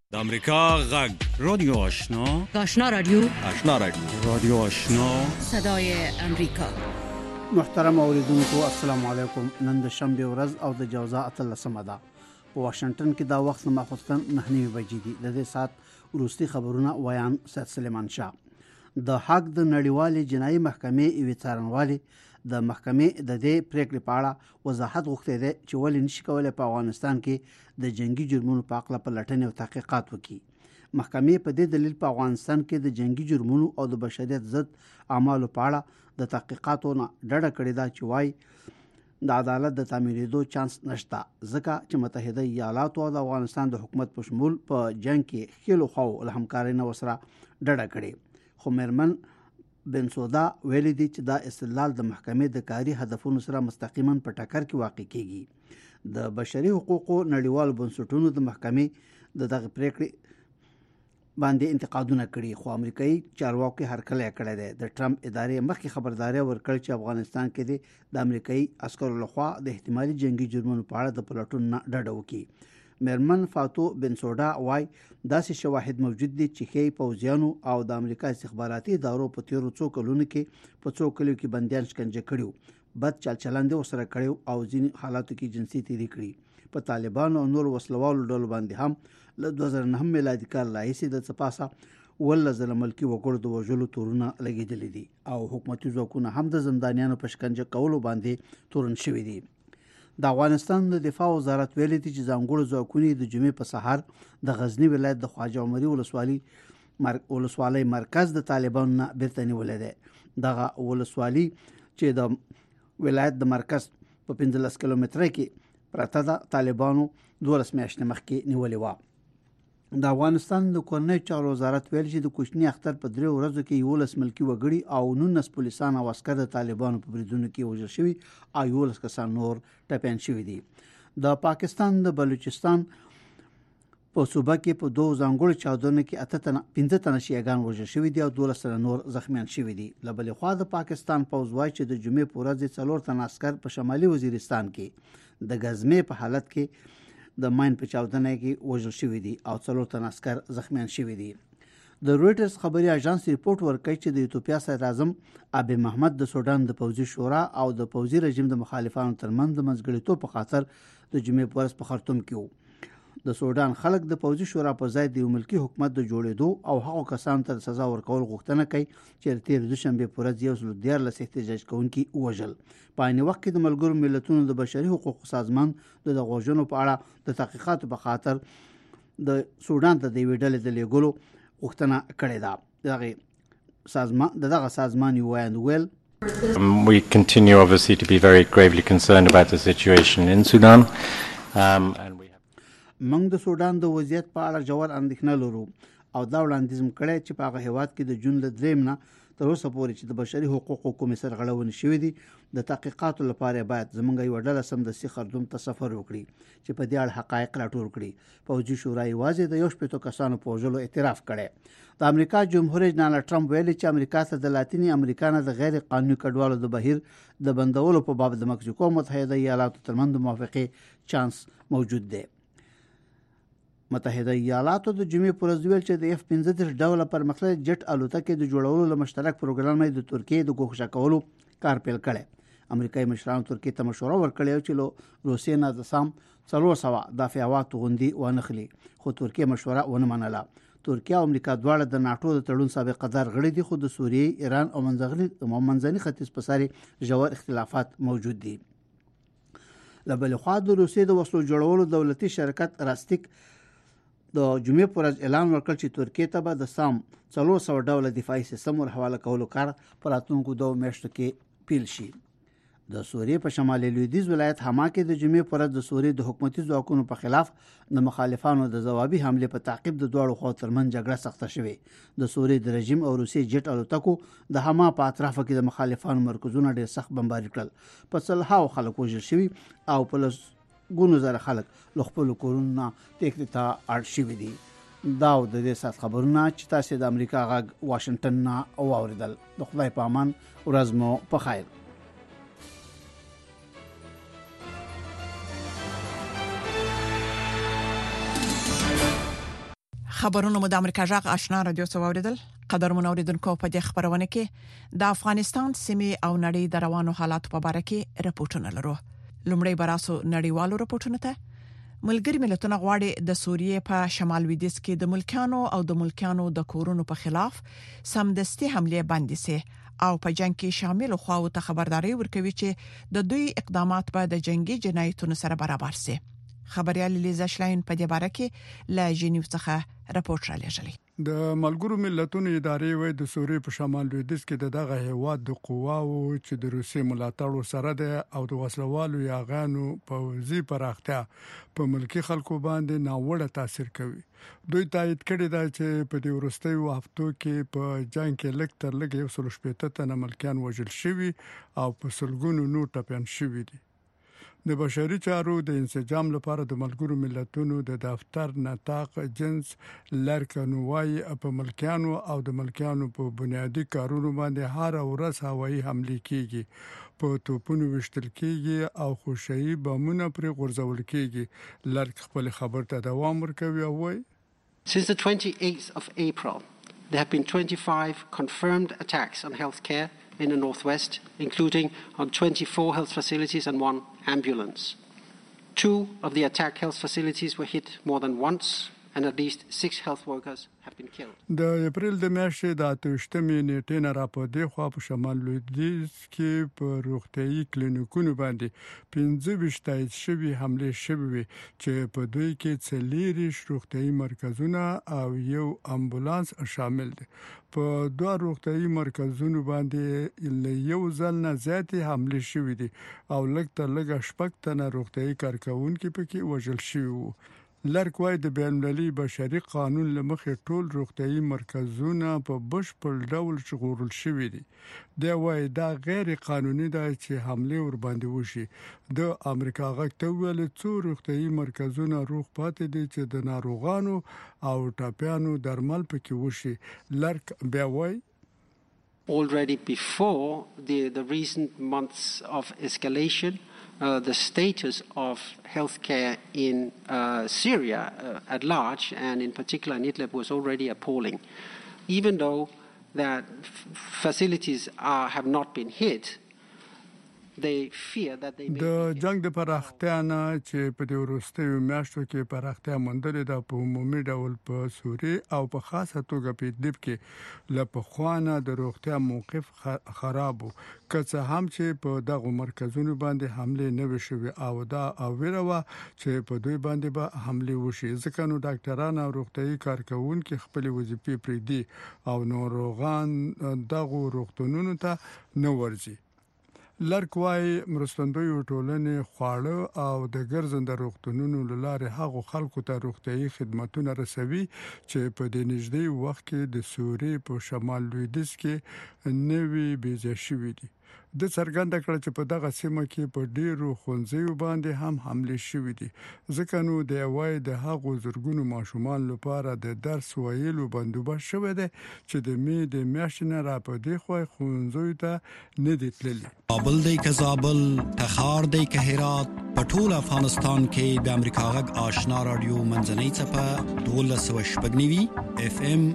د امریکا غږ رادیو آشنا رادیو رادیو آشنا صدای امریکا. محترم اوریدونکو السلام علیکم. نن د شنبه ورځ او د جوزا 13 ده. په واشنگټن کې دا وخت ماخوستن 9 بجې دي. د دې سات وروستي خبرونه ویان سید سلیمان شاه. د حق د نړیوالې جنایي محکمې ایوي څارنوالي د محکمې د دې پریکړې په اړه وضاحت غوښتي دي چې ولې نشي کولای په افغانستان کې د جنگي جرمونو په اړه په لټنې او تحقیقات وکړي. محکمې په دې دلیل په افغانستان کې د جنگي جرمونو او د بشریت ضد اعمالو په اړه د تحقیقاتو نه ډډه کړې ده چې وايي د عدالت د تعمیرېدو چانس نشته، ځکه چې متحده ایالاتو او د افغانستان د حکومت په شمول په جنگ کې خېلو خو له همکارۍ نه وسره ډډه کړې. خو مېرمن بنسودا ویلي دي چې دا استدلال د محکمې د کاري هدفونو سره مستقیما په ټکر کې واقع کیږي. د بشري حقوقو نړیوال بنسټونو د محکمې د دغه پریکړې باندې انتقادونه کړي، خو امریکایي چارواکي هرکلی کړی دی. د ټرمپ ادارې مخکې خبرداري ورکړې چې افغانستان کې د امریکایي عسکرو لخوا د احتمالي جنگي جرمونو په اړه د پلټون نه ډډه وکړي. مېرمن فاتو بنسودا وايي داسې شواهد موجود دي چې ښیي پوځیانو او د امریکا استخباراتي ادارو په تیرو څو کلونو کې په څو کلیو کې بندیان شکنجه کړي، بد چلند ورسره کړي او ځینې حالاتو کې جنسي تیری کړي. په طالبانو او نور وسلوالو ډلو باندې هم له 2009 میلادي کال راهیسې د څپاسه ولا ځله ملکي وګړو د وژلو تورونه لګېدلي دي او حکومتي ځواکونه هم د زندانیانو په شکنجه کولو باندې تورن شوي دي. د افغانستان د دفاع وزارت ویلي دي چې ځانګړو ځواکونو د جمعې په سهار د غزنی ولایت د خواجه عمري ولسوالۍ مرکز د طالبانو نه بیرته نیولې ده. دغه ولسوالۍ چې د ولایت د مرکز په 15 کیلومتره کې پرته ده، طالبانو 12 میاشتې مخکې نیولې وه. د افغانستان د کورنۍ چارو وزارت ویل چې د کوچني اختر په 3 ورځو کې 11 ملکي وګړي او 19 پولیسان او عسکر د طالبانو په بریدونو کې وژل شوي او 11 کسان نور ټپیان شوي دي. د پاکستان د بلوچستان په صوبه کې په 2 ځانګړو چاودنو کې 15 تنه شیعاګان وژل شوي دي او 12 تنه نور زخمیان شوي دي. له بلې خوا د پاکستان پوځ وایي چې د جمعې په ورځ 4 تنه عسکر په شمالي وزیرستان کې د غزمې په حالت کې د ماین په چاودنه کې وژل شوي دي او 4 تنه عسکر زخمیان شوي دي. د رويټرز خبري اژانس ریپورت ورکړي چې د ایتوپیا صدر اعظم ابي محمد د سودان د پوځي شورا او د پوځي رژیم د مخالفانو ترمنځ د منځګړیتوب په خاطر د جمعې په ورځ په خرطوم کې وو. د سودان خلک د پوځي شورا په ځای د یو ملکی حکومت د جوړېدو او هغو کسانو ته سزا ورکول غوښتنه کوي چې تیر دوشنبه په ورځ 14 احتجاج کوونکي وژل. په عین وخت کې د ملګرو ملتونو د بشري حقوقو سازمان د غوښتنو په اړه د تحقیقاتو په خاطر د سودان ته د ویډل د لیګلو غوښتنه کړې ده. دغه سازمان وایي ویل We continue obviously to be very gravely concerned about the situation in Sudan. موږ د سودان د وضعیت په اړه ژور اندېښنه لرو او دا وړاندیز کړی چې په هغه هیواد کې د جون له 3 نه تر اوسه پورې چې د بشري حقوقو کومې سرغړونې شوې دي د تحقیقاتو لپاره باید زموږ یو ډله سمدستي خرطوم ته سفر وکړي چې په دې اړه حقایق راټول کړي. پوځي شورا یوازې د 15 کسانو په وژلو اعتراف کړی. د امریکا جمهور رئیس ډانلډ ټرمپ ویلي چې امریکا ته د لاتینی امریکا نه د غیر قانوني کډوالو د بهیر د بندولو په باب د مکسیکو متحده ایالاتو ترمنځ موافقه چانس موجود دی. متحده ایالاتو د جمعې پر ورځ ویل چې د F-15 ډوله پرمختللې جټ الوتکې د جوړولو له مشترک پروګرام د ترکیې د ګوښه کولو کار پیل کړي. امریکایي مشرانو ترکیې ته مشوره ورکړې چې له روسیې نه د سام 400 دافعات غوندي ونخلي، خو ترکیې مشوره ونه منله. ترکیه او امریکا دواړه د ناتو د تړون سابقه دار غړي دي، خو د سوریې، ایران او منځني ختیځ په سر ژور اختلافات موجود دي. له بلې خوا د روسیې د وسلو جوړولو دولتي شرکت راستیک د جمعې پر ورځ اعلان وکړ چې ترکیې ته به د سام 400 ډوله دفاعي سیستم ور حواله کولو کار په راتلونکو 2 میاشتو کې پیل شي. د سوریې په شمالي لویدیځ ولایت حما کې د جمعې پر ورځ د سوریې د حکومتي ځواکونو په خلاف د مخالفانو د ځوابي حمله په تعقیب د دوړو خوا ترمن جګړه سخته شوې. د سوریې د رژیم او روسیې جټ الوتکو د حما په اطرافو کې د مخالفانو مرکزونه ډېر سخت بمباري کړل. په صلحاو خلک وژل شوي او په ګونو زره خلک له خپل کورونو تېښتې ته اړ شوي دي. دا د دې سات خبرونه چې تاسو د امریکا غږ واشنگټن نه واوریدل. د خدای په امان، ورځ مو په خیر. خبرونه د امریکا جغ آشنا رادیو سواوریدل قدرمن اوریدونکو په دې خبرونه کې د افغانستان سیمې او نړۍ د روانو حالات په اړه کې راپورټونه لرو. لومړی براسو نړیوالو راپورټونه ته ملګری ملتونه غواړي د سوریې په شمال لویدیځ کې د ملکانو د کورونو په خلاف سمدستي حمله باندې سي او په جنگ کې شامل خواو ته خبرداري ورکوي چې د دوی اقدامات به د جنگي جنایتونو سره برابر سي. خبريال لیزا شلاین په دې باره کې لا جنیو څخه راپورټ را لېږلی. د ملګرو ملتونو ادارې وایي د سوریې په شمال لویدیځ کې دغه هیواد د قواو چې د روسي ملاتړ سره ده او د وسلوالو یاغانو پوځي پراختیا په ملکی خلکو باندې ناوړه تاثیر کوي. دوی تایید کړی دا چې په دې وروستیو هفتو کې په جنگ کې لږ تر لږه 180 تنه ملکیان وژل شوي او په سلګونو نور ټپيان شوي دي. د بشري چارو د انسجام لپاره د ملګرو ملتونو د دفتر نطاق جنس لارکنوای په ملکیانو او د ملکیانو په بنیادی کارونو باندې هر ورځ هوایي حمله کیږي، په توپونو وشتل کیږي او خوشي بمونه پر غورځول کیږي. لارک خپل خبر ته دوام ورکوي او وایي Since the 28th of April, there have been 25 confirmed attacks on healthcare in the northwest, including on 24 health facilities and 1 ambulance. 2 of the attacked health facilities were hit more than once, and at least 6 health workers have been killed. د اپریل د میاشتې د 28مې نیټې نه راپدې خو په شمال لویدیځ کې په روغتيایي کلینیکونو باندې 15 تایید شوی حمله شوی چې په دوی کې څلېرش روغتيایي مرکزونه او 1 امبولانس شامل دي. په 2 روغتيایي مرکزونو باندې یو ځل نه زیاتې حمله شوې دي او لږ تر لږه شپږ تنه روغتيایي کارکونکو پکې وژل شوي وو. لارکوای د بین المللي بشري قانون لمخې ټول روغتيایي مرکزونه په بشپړ ډول شغورل شوي دي. دا وایي دا غیر قانوني ده چې حمله ور باندې وشي. د امریکا غږ ته ویل څو روغتيایي مرکزونه روغ پاتې دي چې د ناروغانو او ټاپیانو درمل پکې وشي. لارک بیا وایي Already before the recent months of escalation, the status of healthcare in Syria at large, and in particular in Idlib, was already appalling. Even though that facilities have not been hit, they fear that they may د جنگ د پراختیا نه چې په دې وروستیو میاشتو کې پراختیا مندل د په عمومي ډول په سوریې او په خاصه توګه په ادلب کې لپخوانه د روغتیا موقف خراب وو، که څه هم چې په دغه مرکزونو باندې حمله نه وشوي او دا اوریروا چې په دوی باندې به حمله وشي. ځکه نو ډاکټران او روغتيایي کارکونکو خپل وظیفې پرېدي او ناروغان دغه روغتونونو ته نه ورځي. لارکوای مرستندوی ټولنې خواړه او د ګرځنده روغتونونو لاره هغه خلکو ته روغتيایي خدماتونه رسوي چې په دې نږدې وخت کې د سوریې په شمال لویدیځ کې نوي بيځ شوي دي. د څرګنده کړ چې په دغه سیمه کې په ډیرو خونځیو باندې هم حمله شوې دي. ځکه نو د وای د هغو زرګونو ماشومان لپاره د درس ویلو بندوبست شوی دی چې د می د میاشتې را پدې خو خونځیو ته نه دي تللي. کابل دی که زابل، تخار دی که هرات، په ټول افغانستان کې د امریکا غږ آشنا رادیو منځنۍ څپه 1290 FM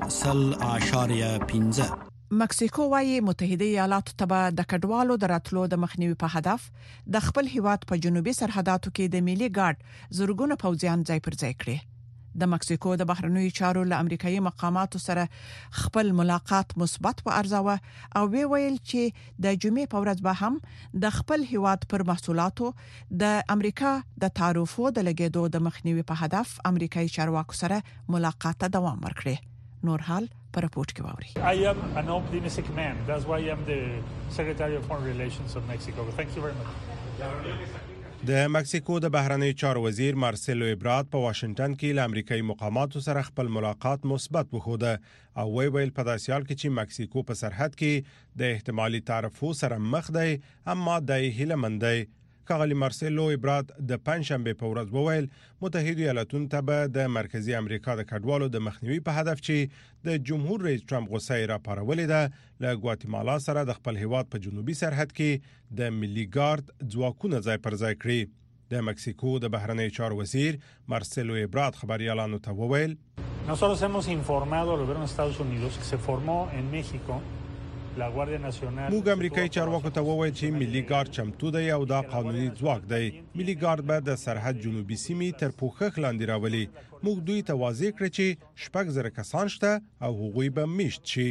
0.15. مکسیکو وايي متحده ایالاتو ته د کډوالو دراتلو د مخنیوي په هدف د خپل هیواد په جنوبي سرحداتو کې د ملي ګارد زورګونه پوځیان ځای پر ځای کړي. د مکسیکو د بهرنیو چارو له امریکایي مقاماتو سره خپل ملاقات مثبت په ارزاوه او ویل چې د جمعې په ورځ به هم د خپل هیواد پر محصولاتو د امریکا د تعرفو د لګیدو د مخنیوي په هدف امریکایي چارواکو سره ملاقات ته دوام ورکړي. نور حال پر راپورټ کې واوري. I am an optimistic man. That's why I am the Secretary of Foreign Relations of Mexico. Thank you very much. د مکسیکو د بهرنیو چارو وزیر مارسلو ایبراد په واشنگټن کې له امریکایي مقاماتو سره خپل ملاقات مثبت وښوده او ویل په داسې حال کې چې مکسیکو په سرحد کې د احتمالي تعرفو سره مخ دی، اما د هیله مند دی. کاغلی مارسلو ایبراد د پنځشنبه په ورځ وویل متحده ایالاتونو ته به د مرکزی امریکا د کډوالو د مخنیوي په هدف چې د جمهور رئیس ټرمپ غوسه را پارولې ده له ګواتیمالا سره د خپل هیواد په جنوبي سرحد کې د ملي ګارد ځواکونه ځای پر ځای کړي. د مکسیکو د بهرنیو چارو وزیر مارسلو ایبراد خبريالانو ته وویل Nosotros hemos informado al gobierno de Estados Unidos que se formó en México la Guardia Nacional. موږ امریکایي چارواکو ته وویل چې ملي ګارد چمتو دی او دا قانوني ځواک دی. ملي ګارد به د سرحد جنوبي سیمې تر پوښښ لاندې راولي. موږ دوی ته واضح کړ چې 6,000 کسان شته او هغوی به میشت شي.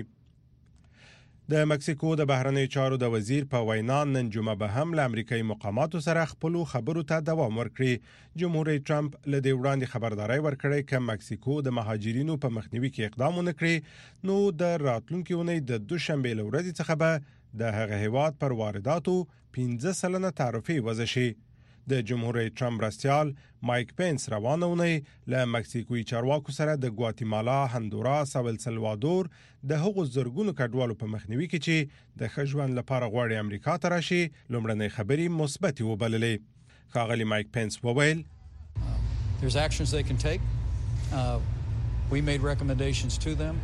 د مکسیکو د بهرنیو چارو د وزیر په وینا نن جمعه به هم له امریکایي مقاماتو سره خپل خبرو ته دوام ورکړي. جمهور رئیس ټرمپ له دې وړاندې خبرداري ورکړې چې مکسیکو د مهاجرینو په مخنیوي کې اقدام ونکړي نو د راتلونکي اونۍ د دوشنبه له ورځې څخه به د هغه هیواد پر وارداتو 15% تعرفه وضع شي. د جمهور رئیس ټرمپ مرستیال مایک پینس روانه اونۍ له مکسیکوي چارواکو سره د ګواتیمالا، هندوراس او السلوادور د هغو زرګونو کډوالو په مخنیوي کې چې د ښه ژوند لپاره غواړي امریکا ته راشي لومړنۍ خبرې مثبتې وبللې. ښاغلي مایک پینس وویل There's actions they can take. We made recommendations to them.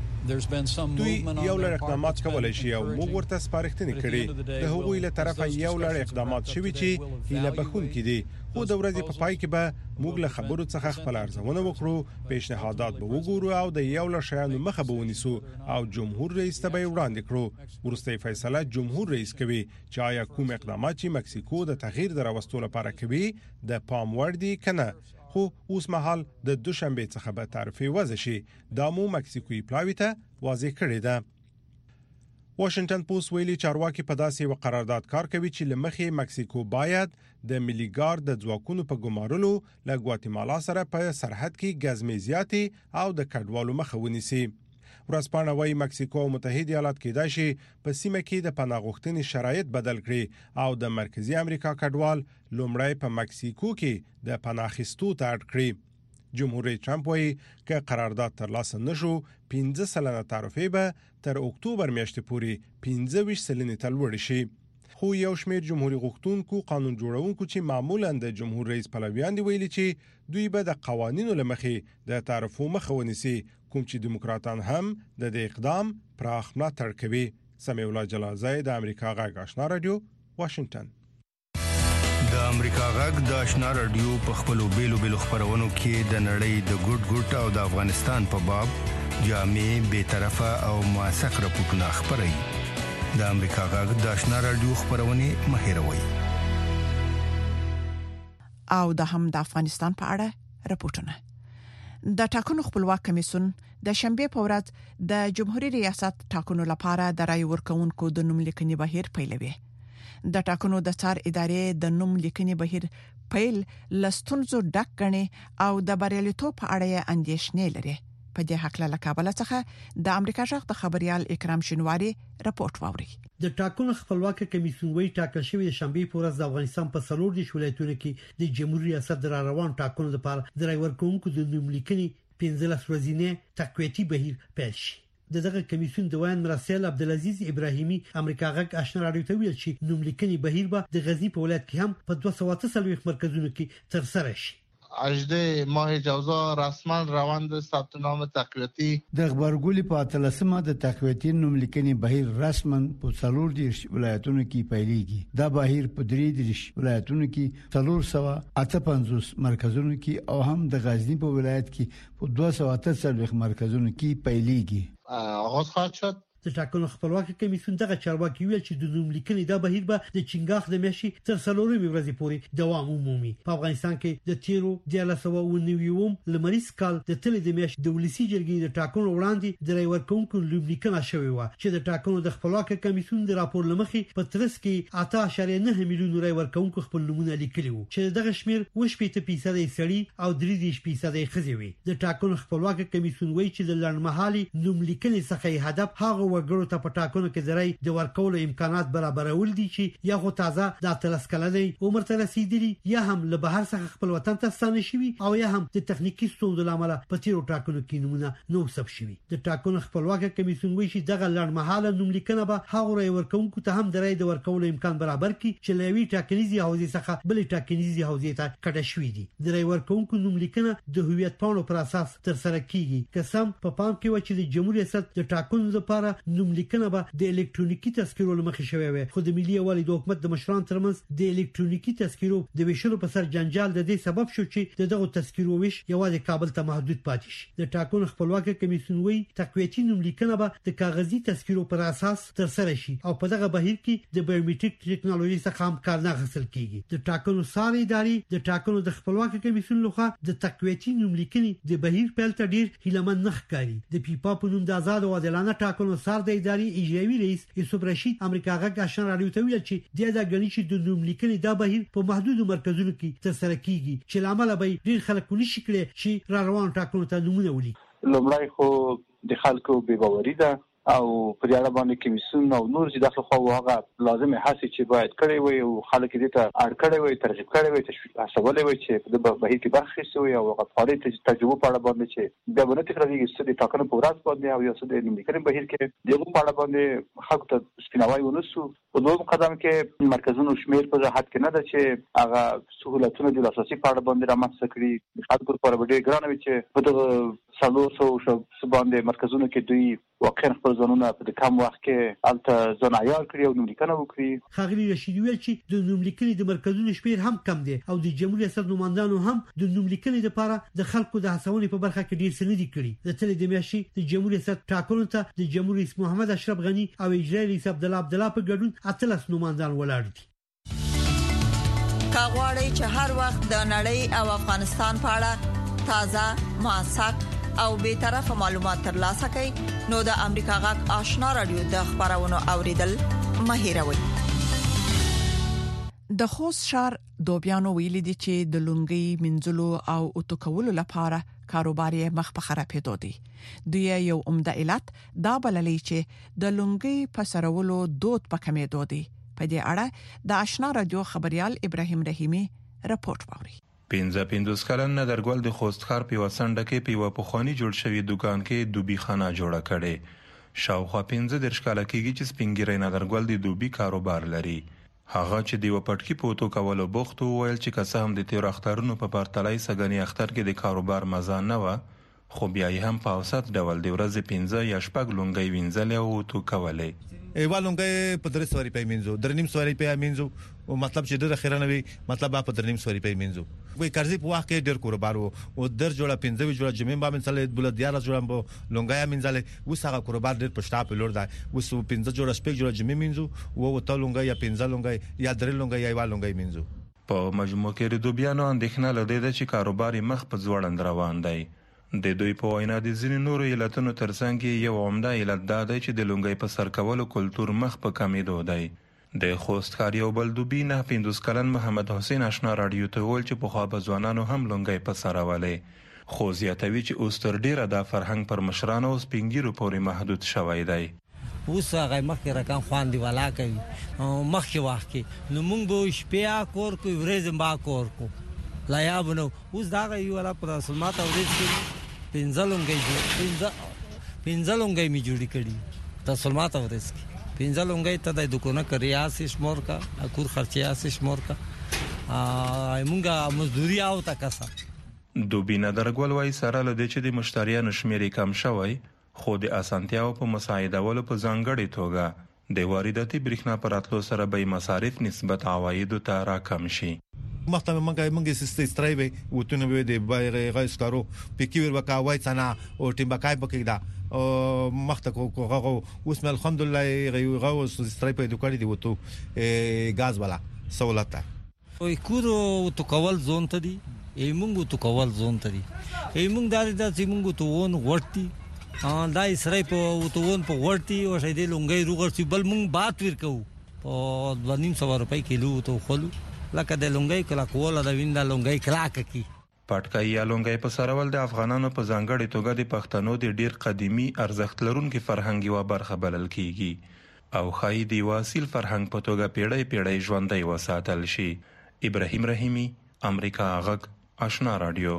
دوی یو لړ اقدامات کولای شي او موږ ورته سپارښتنې کړې. د هغوی له طرفه یو لړ اقدامات شوي چې هیله بخښونکي دي. خو د ورځې په پای کې به موږ له خبرو څخه خپل ارزونه وکړو، پیشنهادات به وګورو او د یو لړ شیانو مخه به ونیسو او جمهور رئیس ته به وړاندې کړو. وروستۍ فیصله جمهور رئیس کوي چې آیا کوم اقدامات چې مکسیکو د تغییر دراوستلو لپاره کوي د پام وړ دي کنه. خو اوس مهال د دوشنبه څخه به تعرفه وضع شي. دا مو مکسیکوي پلاوی ته واضح کړی ده. واشنگټن پوسټ ویلي چارواکي په داسې یو قرارداد کار کوي چې لمخې مکسیکو باید د ملي ګارد د ځواکونو په ګمارلو له ګواتیمالا سره په سرحد کې ګزمېزياتي او د کډوالو مخه ونیسي. ورځپاڼه وايي مکسیکو او متحده ایالات کېدای شي په سیمه کې د پناه غوښتنې شرایط بدل کړي او د مرکزی امریکا کډوال لومړی په مکسیکو کې د پناه اخیستو ته اړ کړي. جمهور رئیس ټرمپ وايي چې قرارداد ترلاسه نشو 15% تعرفه به تر اکتوبر میاشتې پورې 25% ته لوړ شي. خو یو شمېر جمهوریت غوښتونکو قانون جوړونکو چې معمولا د جمهور رئیس پلویان دی ویلي چې دوی به د قوانینو لمخې د تعرفو مخه ونیسي، کوم چې دیموکراتان هم د دې اقدام پراخ ملاتړ کوي. سمیع الله جلالزی د امریکا غږ آشنا رادیو واشنگټن. د امریکا غږ د آشنا رادیو په خپلو بیلو خبرونو کې د نړۍ د ګډ او د افغانستان په باب جامع، بی‌طرفه او موثق راپورټونه خبري. د امریکا غږ د آشنا رادیو خبرونه مهیروي. او د هم د افغانستان په اړه راپورټونه. د ټاکنو خپلواک کمیسیون د شنبه په ورځ د جمهوریت ریاست ټاکنو لپاره د رای ورکونکو د نوم لیکنې بهیر پیلوي. د ټاکنو د څار ادارې د نوم لیکنې بهیر پیل لستونزو ډک غني او د بریالیتوب په اړه اندېښنې لري. په دې حق له کابل څخه د امریکا ژغ د خبريال اکرام شینواری راپورټ واوري. د ټاکنو خپلواک کمیسیون وی ټاکل شوی د شنبه په ورځ د افغانستان په 3 ولایتونو کې د جمهوریت ریاست د روان ټاکنو لپاره د رای ورکونکو د نوم لیکنې 15 ورځې تقویتي بهیر پیل شي. دغه کمیسیون د وایي مرسل عبدالعزیز ابراهیمی امریکا غږ آشنا رادیو ته ویل چې نوم لیکنې بهیر به د غزنی په ولایت کې هم په 240 مرکزونو کې تر سره شي. اجده ماه جوزا رسما روند ثبت نام تقویتی د خبرګولي په تلسمه د تقویتی نوم لیکنې بهیر رسما په 3 ولایتونو کې پیلېږي. دا بهیر په 3 ولایتونو کې 358 مرکزونو کې او هم د غزنی په ولایت کې په 248 مرکزونو کې پیلېږي. آغاز خواهد شد. د ټاکنو خپلواک کمیسیون دغه چارواکي ویل چې د نوم لیکنې د بهیر به د چنګاخ د میاشتې تر 3 ورځې پورې دوام ومومي. په افغانستان کې د تیرو 1990 لمریز کال د تلې د میاشتې د ولسی جرګې د ټاکنو وړاندې د رای ورکونکو نوم لیکنه شوې و چې د ټاکنو د خپلواک کمیسیون د راپور لمخې په ترڅ کې 8.9 میلیون رای ورکونکو خپل نومونه لیکلي وو چې دغه شمیر 8% سړي او 3% ښځې وي. د ټاکنو خپلواک کمیسیون وایي چې د لړمحالي نوم لیکنې څخه هدف هغه وګړو ته په ټاکنو کې د رای د ورکولو امکانات برابرول دي چې یا خو تازه د 13 کلنې عمر ته رسیدلي یا هم له بهر څخه خپل وطن ته ستانه شوي او یا هم د تخنیکی ستونزو لامل په تیرو ټاکنو کې نمونه نو ثبت شوي. د ټاکنو خپلواک کمیسیون وایي چې دغه لړمحاله نوم لیکنه به هغه رای ورکونکو ته هم د رای د ورکولو امکان برابر کړي چې لوي ټاکنیزي حوزې څخه بلې ټاکنیزي حوزې ته کډه شوې دي. د رای ورکونکو نوم لیکنه د هویت پاڼو پر اساس تر سره کیږي. قسم په پام کې و چې د جمهوریت ریاست د ټاکنو لپاره نوملیکنه به د الکترونیکي تذکرو لمخې شوې وي، خو د ملي یوالي د حکومت د مشران ترمنځ د الکترونیکي تذکرو د ویشلو په سر جنجال د دې سبب شو چې دغه تذکرو ویش یوازې کابل ته محدود پاتې شي. د ټاکنو خپلواکي کمیسیون وی تقویتي نوملیکنه به د کاغذي تذکرو پر اساس ترسره شي او په دغه بهیر کې د بایومټریک ټیکنالوژي څخه هم کار نه اخیستل کیږي. د ټاکنو ساري ادارې د ټاکنو د خپلواکي کمیسیون لخوا د تقویتي نوملیکنې د بهیر په تل ډیر هیلمن نه ښکاري. د پیپا په نوم د آزاد او عادلانه ټاکنو سار د ادارې اجرایي رئیس یوسف رشید امریکا غږ آشنا رادیو ته ویل چې د غنی چې د نوملیکنې د بهیر په محدود مرکزونو کې ترسره کیږي چې لامل به ډیر خلک ونشي کړي چې را روان ټاکنو ته نمونه ولي. لومړی خو د خلکو بې باوري ده او پر اړه باندې کمیسیون او نور چې دغه خو هغه لازمه هڅه چې باید کړی وي او خلک دې ته اړ کړی وي، ترغیب کړی وي، تشویق حسابولې وي چې د بهیر کې برخه شي او هغه فعالیت تجربه په اړه باندې چې د بنو تکراري ستدي ټاکنو په ورځ باندې او یو څه د نوملیکنې بهیر کې دغه په اړه باندې خلک ته سپیناوي ونسو. په دویم قدم کې مرکزونو شمیر په ځحت کې نه ده چې هغه سہولتونه د اساسي په اړه باندې رامنځته کړي. خلکو لپاره ډېر ګران وي چې په دغه سالو باندې مرکزونو کې دوی واقعا خپل ځانونه په کم وخت کې الته ځان عیار کړی او نوملیکنه وکړي. خاغلی رشید ویل چې د نوملیکنې د مرکزونو شمیر هم کم دی او د جمهوریت ریاست نمائندانو هم د نوملیکنې لپاره د خلکو د هڅونې په برخه کې ډیر څه نه دي کړی. د تل د میاشتې د جمهوریت ریاست ټاکنو ته د جمهوریت رئیس محمد اشرف غنی او اجرایي رئیس عبدالله په ګډون 18 نمائندان ولاړ دي. کاغوري چې هر وخت د نړۍ او افغانستان په اړه تازه موثق او به طرفه معلومات ترلاسه کړئ نو د امریکا غږ آشنا رادیو د خبرونو اوریدل مهیروي. د خوست شهر دوبیانو ویل دي چې د لونګي منځلو او اوتکولو لپاره کاروباري مخ په خرابېدو دي. دوی یو عمده علت دا بللې چې د لونګي په سرولو دود په کمېدو دي. په دې اړه د آشنا رادیو خبريال ابراهيم رحيمي رپورت ووري. 55 کلن ندرګل د خوست ښار په وسنډه کې په وپخونی جوړ شوی دکان کې دوبي خانه جوړه کړي. شاوخوا 15 کال کېږي چې سپینګری ندرګل د دوبي کاروبار لري. هغه چې دی وپټکی په تو کولو بوخت ویل چې کسه هم د تیر اخترونو په پرتلای سګنی اختر کې د کاروبار مزه نه و، خو بیا یې هم په اوسط ډول د ورځې 15 یا شپږ لونګي وینځل او تو کولې. ایوالونګي په درې سوري په مینځو درنیم سوري په مینځو او مطلب چې د خیرانه وي مطلب په درنیم سوري په مینځو وای قرضې په واقع ډېر کاروبار او در جوړه 15 جوړه جمعې با منځله بل دیار جوړه بو لونګیا منځله وسغه کاروبار ډېر پښتا په لور ده وسو 15 جوړه شپږ جوړه جمعې مینځو او ته لونګیا یا 15 لونګیا یا درې لونګیا یا ایوالونګي مینځو. په مجموع کې د دوبیانو اندېښنه لدې چې کاروبار مخ په ځوړند روان دی. د دوی په وینا د ځینې نورو علتونو ترڅنګ یو عمده علت دا دی چې د لونګي په سر کولو کلتور مخ په کمیدو دی. د خوست ښار یو بل دوبی نه 50 کلن محمد حسین آشنا رادیو ته ویل چې په خوا به ځوانانو هم لونګي په سر ولې، خو زیاتوي چې اوس تر ډیره د فرهنګ پر مشرانو او سپینګیرو پورې محدود شوی دی. اوس هغه مخکې رقم خوان دی ولا کوي مخکې وخت کې نو موږ به شپه کور کو ورځ با کور کو لا یا بنو اوس دا یو ولا پر سلمات او دې پینځلونګي می جوړی کړي ته سلمات او دې پینځلونګي ته د دکونه کریا سیش مور کا اکور خرچیا سیش مور کا مونږه مزدوري او تکاسا. دوبینه درګول وای سره لدې چې د مشتریانو شمیرې کم شوی، خو د اسانتیاو په مساعدولو په ځانګړي توګه د وارداتي برېښنا پر اتلو سره به مصارف نسبت عواید ته راکم شي. مختم منګه سیستم استرایوي وتونه به د بایغه غاسکارو پکې ور وکاوي څنا او ټیم بکای بکیدا او مخته کوغه اوس مل الحمدلله غو استرای په دوکړی دی وته غاز والا سہولت او کورو تو کول زون ته دی ایمونګو تو کول زون ته دی ایمونګ داري د سیمونګو تو ون ورتي دا اسرای په تو ون په ورتي او شې دی لونګي روغرسي بل مونږ بات ور کو او 2.5 روپۍ کیلو تو خلو لکه د لونګي کلا کوله د ویندا لونګي کلاک کی پټکای یا لونګي په سرول د افغانانو په ځانګړي توګه د پښتنو د ډیر قديمي ارزښت لرونکي فرهنګي و برخه بلل کیږي او خای دی واصل فرهنګ په توګه پیړۍ ژوندۍ وساتل شي. ابراهيم رحيمي امریکا غږ آشنا رادیو.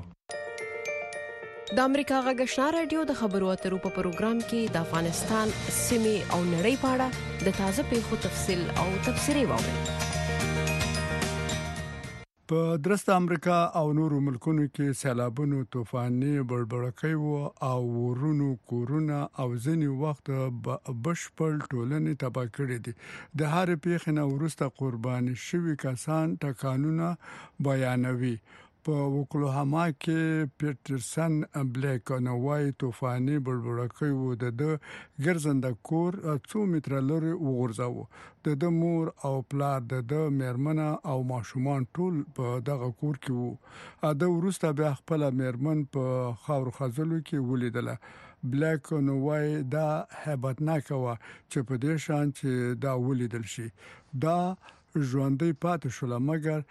د امریکا غږ آشنا رادیو د خبرو اترو په پروګرام کې د افغانستان سیمه او نړۍ په اړه د تازه پیښو تفصیل او تبصرې واورئ. په درسته امریکا او نورو ملکونو کې سیلابونو طوفاني بړبړکۍ او ورونو کورونه او ځینې وخت بشپړ ټولنې تباہ کړې دي. د هر پیښې نه وروسته قرباني شوي کسان ټکانونه بیانوي. په وکلاهاما کې پیټرسن بلیک نو وايي طوفاني بړبړکۍ د ګرځنده کور 2 متره لري وغورځاوه. د مور او پلار د میرمنه او ماشومان ټول په دغه کور کې وو. د وروسته بیا خپل میرمن په خاور خزلو کې ولیدله. بلیک نو وايي دا هیبتناک و چې په دې شان چې دا ولیدل شي. دا ژوندۍ پاتې شول مګر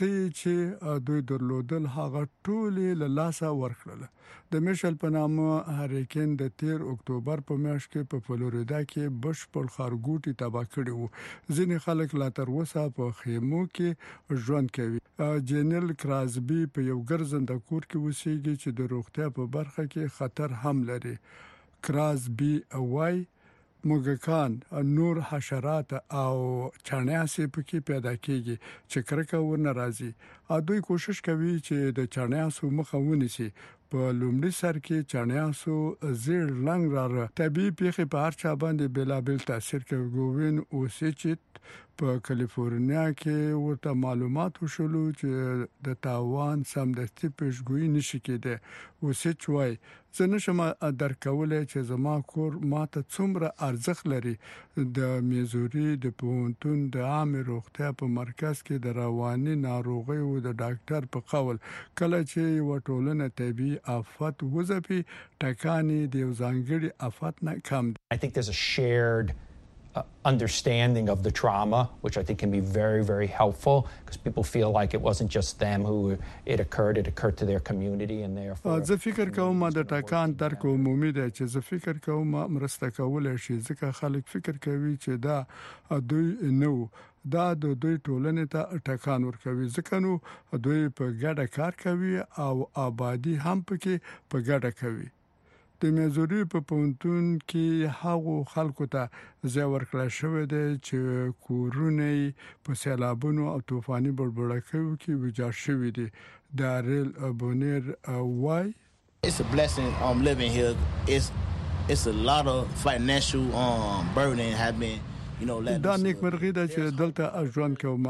چې دوی درلودل هغه ټولې له لاسه ورکړل. د میشل په نامه هریکین د 13 اکتوبر په میاشت کې په فلوریدا کې بشپړ خارګوټي تباہ کړي وو. ځینې خلک لا تر اوسه په خیمو کې ژوند کوي. جنرال کرازبي په یو ګرځنده کور کې اوسېږي چې د روغتیا په برخه کې خطر هم لري. کرازبي وايي موږکان نور حشرات او چانیاسي پکې پیدا کیږي چې کرکه ورنه راځي. دوی کوشش کوي چې د چانیاسو مخه ونیسي. په لومړي سر کې چانیاسو زیر لنګ را طبي پیښې په هر چا باندې بلابل تاثیر کوي. ګوین اوسچیت په کالیفورنیا کې ورته معلومات وشولو چې د تاوان سمدستي پیشګویي نشي کېده. اوسچ وايي زه نشم درکولای چې زما کور ماته څومره ارزښت لري. د میزوري د پونتون د عام روغتیا په مرکز کې د رواني ناروغیو د ډاکټر په قول کله چې وټولنه طبي آفت وځپي ټکانې د یو ځانګړي آفت نه کم دي. I think there's a shared understanding of the trauma, which I think can be very, very helpful because people feel like it wasn't just them who it occurred to their community and therefore. زه فکر کوم د ټکان درک عمومي دی چې زه فکر کوم مرسته کولای شي ځکه خلک فکر کوي چې دا دوی نو دا د دوی ټولنې ته ټکان ورکوي ځکه نو دوی په ګډه کار کوي او آبادی هم پکې په ګډه کوي. د میزوري په پونتون کې هغو خلکو ته ځای ورکړل شوی دی چې کورونه په سیلابونو او طوفاني بړبړکیو کې ویجاړ شوي دي. دارل بونیر وايي It's a blessing living here. It's a lot of financial burden have been دا نیکمرغي ده چې دلته ژوند کوم.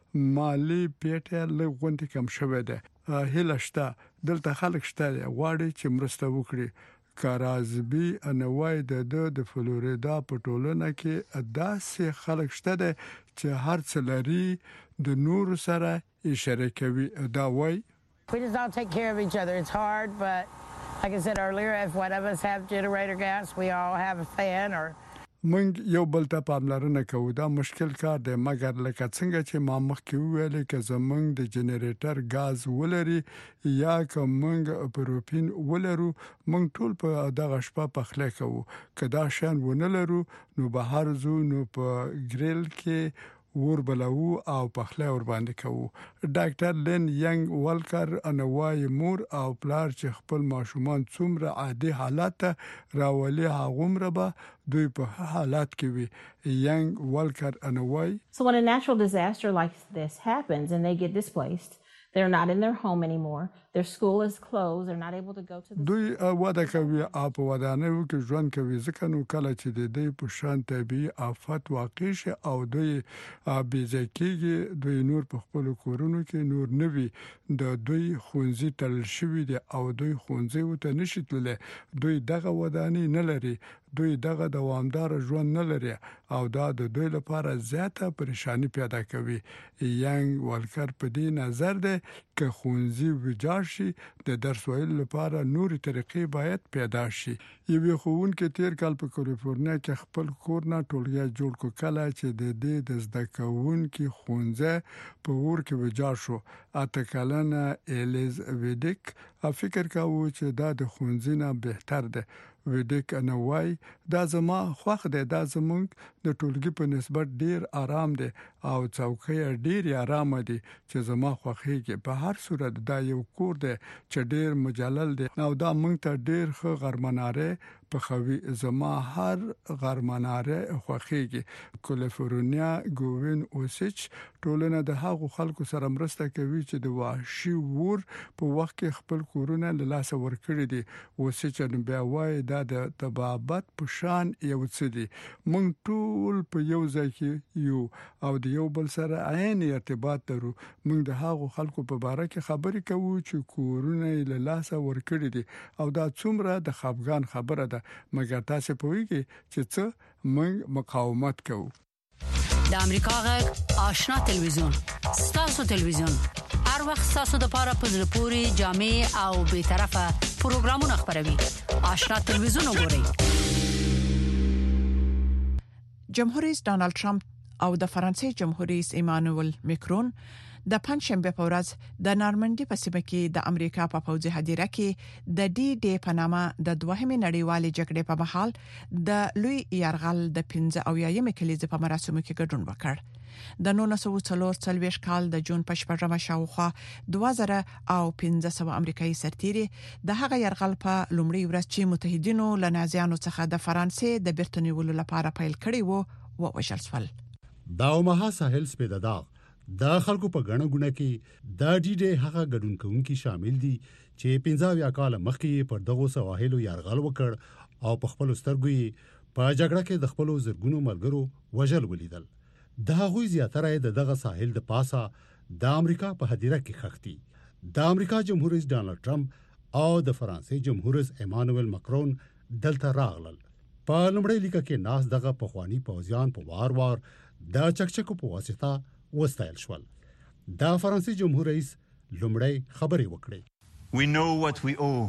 مالی پیټه لغونتي کم شوی ده. هله شته دلته خلک شته غواړي چې مرسته وکړي. کارازبي انوای د فلوریدا په ټولنه کې داسې خلک شته چې هر څه لري د نور سره اشاره کوي. دا وای We just all take care of each other. It's hard, but like I said earlier, if one of us have generator gas, we all have a fan or موږ یو بل ته پاملرنه کوو. دا مشکل کار دی مګر لکه څنګه چې ما مخکې ویل چې زمونږ د جنریټر غاز ولري یا کومنګ پروپین ولرو موږ ټول په دغه شپه پخلی کوو. که دا شان ونه لرو نو بهر زو نو په ګریل کې ور بلو او پخلی ور باندې کوو. ډاکټر لین ینګ ولکر انوای مور او پلار چې خپل ماشومان څومره عادي حالات راولي هغومره به دوی په حالات کې وي. ینګ ولکر انوای So when a natural disaster like this happens and they get displaced, they're not in their home anymore. Their school is closed. They're not able to go to the دوی واده کوي او په ودانیو کې ژوند کوي ځکه نو کله چې د دې په شان طبي آفت واقع شي او دوی بيځکیږي دوی نور په خپل کورونو کې نور نوي د دوی خونځي تل شوی دي او دوی خونځي وته نشي تللی. دوی دغه ودانی نه لري. دوی دغه دوامدار ژوند نه لري او دا د دوی لپاره زیاته پریشانی پیدا کوي. ینګ ولکر په دې نظر ده چې خونځي وجار شي د درس ویلو لپاره نوري طریقې باید پیدا شي. یو ښوونکی تیر کال په کالیفورنیا کې خپل کور نه ټولګي جوړ کړ کله چې د دې د زده کوونکو خونځه په ور کې وجار شو. اته کلنه الیز ویډیک فکر کاوه چې دا د خونځي نه بهتر ده. ویډیک انوای دا زما خوښ ده. دا زمونږ د ټولګي په نسبت ډیر آرام ده او څوکۍ ډیر آرام دي چې زما خوښیږي. په هر صورت دا یو کور ده چې ډیر مجلل ده او دا مونږ ته ډیر ښه غرمناره پخوي زما هر غرمناره خوخيږي کالیفورنیا ګوین اوسچ ټولنه د هغو خلکو سره مرسته کوي چې د وحشي ور په وخت کې خپل کورونه له لاس ورکړي دي اوسچ نو بیا وایي دا د تبابت په شان یو څه دي مونږ ټول په یو ځای کې یو او د یو بل سره عین ارتباط لرو مونږ د هغو خلکو په اړه کې خبرې کوو چې کورونه له لاس ورکړي دي او دا څومره د خفګان خبره ده مګر تاسو پوهیږئ چې څه موږ مقاومت کوو د امریکا غږ آشنا تلویزیون ستاسو تلویزیون هر وخت ستاسو د لپاره په زړه پوري جامع او به طرفه پروګرامونه خبروي آشنا تلویزیون وګورئ جمهور رئیس ډانلډ ټرمپ او د فرانسې جمهور رئیس ایمانوئل ماکرون د پنځشنبه په ورځ د نارمندي په سیمه کې د امریکا په پوځي هدیره کې د ډي ډي په نامه د دوهمې نړیوالې جګړې په مهال د لوی یرغل د 15 کلیزې په مراسمو کې ګډون وکړ د 1940 کال د جون په شپږمه شاوخوا 2015 امریکایي سرتیري د هغه یرغل په لومړي ورځ چې متحدینو له نازیانو څخه د فرانسې د بیرته لپاره پیل کړی وو ووژل شول دا اومها ساحل سپیداداغ د خلکو په غنه غونه کې د ډي ډي هغه ګډون کوونکي شامل دي چې 15 کال مخکې پر دغه سواحلو یرغل وکړ او په خپل سترګې په جګړه کې د خپل زرګونو ملګرو وژل ولیدل دا غوي زیاتره دغه ساحل د پاسه د امریکا په هدیره کې خښتي د امریکا جمهور رئیس ډانلډ ټرمپ او د فرانسې جمهور رئیس ایمانوئل ماکرون دلته راغلل په لومړي لیکه کې ناس دغه پخوانی پوځیان په وار وار د چکچکو په واسطه وستایل شول د فرانسې جمهور رئیس لومړی خبري وکړي We know what we owe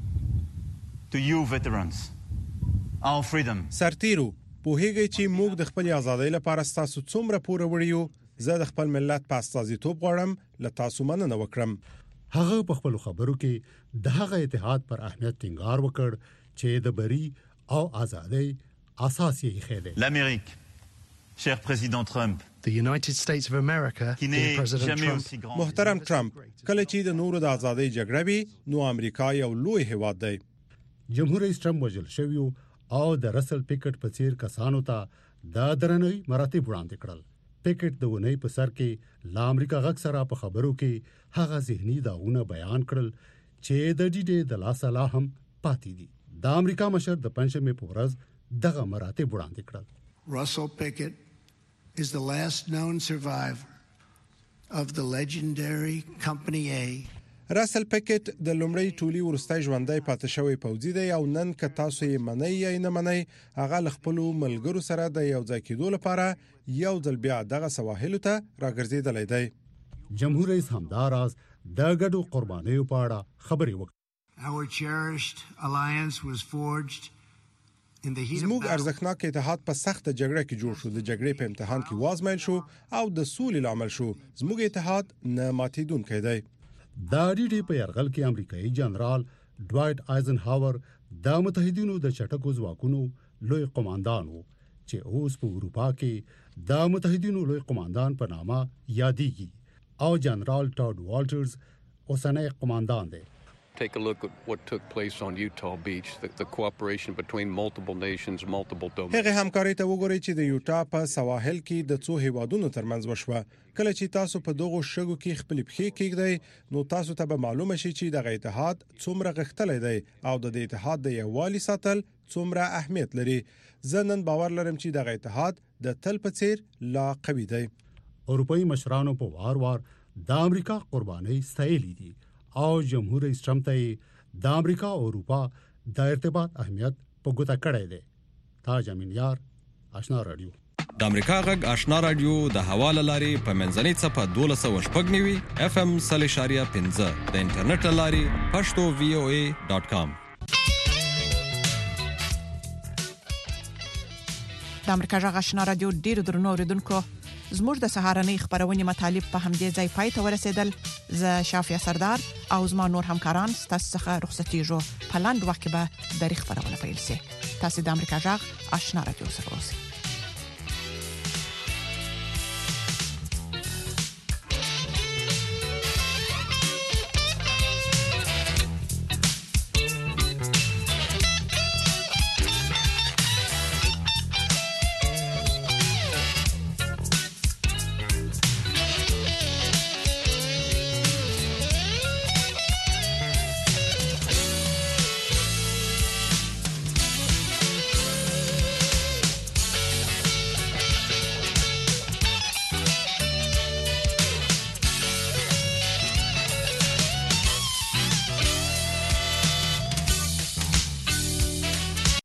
to you veterans our freedom سرتیرو پوهیږئ چې موږ د خپل ازادۍ لپاره تاسو څومره پوره وړیو زه د خپل ملت په استازیتوب غواړم له تاسو مننه وکړم هغه په خپل خبرو کې د هغه اتحاد پر اهمیت ټینګار وکړ چې د بری او ازادۍ اساس یې خېده l'Amérique cher président Trump the United States of America President Trump محترم ټرمپ کله چې د نورو د ازادۍ جګړه وي نو امریکا یو لوی هیواد دی جمهور رئیس ټرمپ وژل شوی او د رسل پیکټ په څیر کسانو ته د درنوي مراتب وړاندې کړل پیکټ د ونې په سر کې لا امریکا غږ سره په خبرو کې هغه ذهني داونه بیان کړل چې د ډي ډي د لاس لا هم پاتې دي د امریکا مشر د پنځمه په ورځ دغه مراتب وړاندې کړل Russell Pickett is the last known survivor of the legendary Company A. راسل پیکټ د لومړی ټولي ورستای ژوندۍ پاتې شوی پوځي دی او نن که تاسو یې منئ یا نه منئ هغه خپل ملګرو سره د یو ځای کېدو لپاره یو ځل بیا دغه سواحل ته راګرځیدلی دی جمهور رئیس همداراز د ګډو قربانیو په اړه خبرې وکړې Our cherished alliance was forged زموږ ارزښتناک اتحاد په سخت جګړه کې جوړ شو د جګړې په امتحان کې وازمایل شو او د سولې لامل شو زموږ اتحاد نه ماتیدونکی دی د ډي ډي په یرغل کې امریکایي جنرال ډوایټ آیزنهاور د متحدینو د چټکو ځواکونو لوی قوماندان وو چې اوس په اروپا کې د متحدینو لوی قوماندان په نامه یادېږي او جنرال ټاډ والټرز اوسنۍ قوماندان دی Take a look at what took place on Utah Beach, the cooperation between multiple nations, multiple domains. هغه همکاري ته وګورئ چې د یوټا په سواحل کې د څو هیوادونو ترمنځ وشوه کله چې تاسو په دغه شګو کې خپل پښې کېږئ نو تاسو ته به معلومه شي چې دغه اتحاد څومره غښتلی دی او د اتحاد د یووالي ساتل څومره اهمیت لري زه نن باور لرم چې دغه اتحاد د تل په څیر لا قوي دی اروپאי مشرانو په وار وار د امریکا قرباني ستایلې دي او جمهور رئیس ټرمپ ته د امریکا او اروپا د ارتباط اهمیت په ګوته کړی دی تاج امین یار آشنا رادیو د امریکا غږ آشنا رادیو د حواله لاري په منځنۍ صفه 12.9 FM 3.15 د انټرنیټ لاري pashto.voa.com د امریکا غږ آشنا رادیو ډیر درنو اوریدونکو زموږ د سهارنۍ خبرونه مطالب په همدې ځای پای ته ورسېدل ز شافیا سردار او زما نور همکاران تاسو څخه رخصتیږو په لاند وخت کې به د خبرونه پیل شي تاسو د امریکا غږ آشنا رادیو سره اوسئ